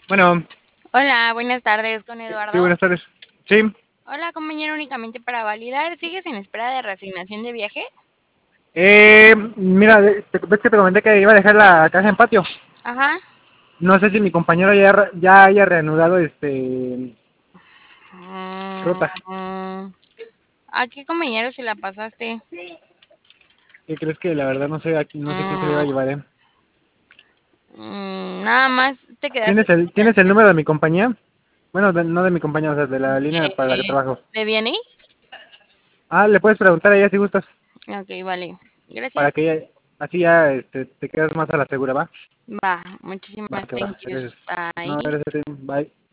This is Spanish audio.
Bueno, Hola, buenas tardes con sí, Eduardo. buenas tardes. Sí, Hola, compañero, únicamente para validar, ¿sigues en espera de reasignación de viaje? mira, ves que te comenté que iba a dejar la caja en patio. Ajá. No sé si mi compañero ya haya reanudado ruta. Mm, ¿A qué compañero se la pasaste? ¿Qué crees que la verdad no sé quién se le va a Mm, llevar, Nada más te quedaste ¿Tienes el número de mi compañía? Bueno, no de mi compañía, o sea, de la línea para la que de, trabajo. de BNI. Ah, le puedes preguntar a ella si gustas, Ok, vale. para Gracias. que así ya te quedas más a la segura, ¿va? Va, Va, muchísimas que va, thank yous. gracias. No, Bye. gracias, a ti, bye.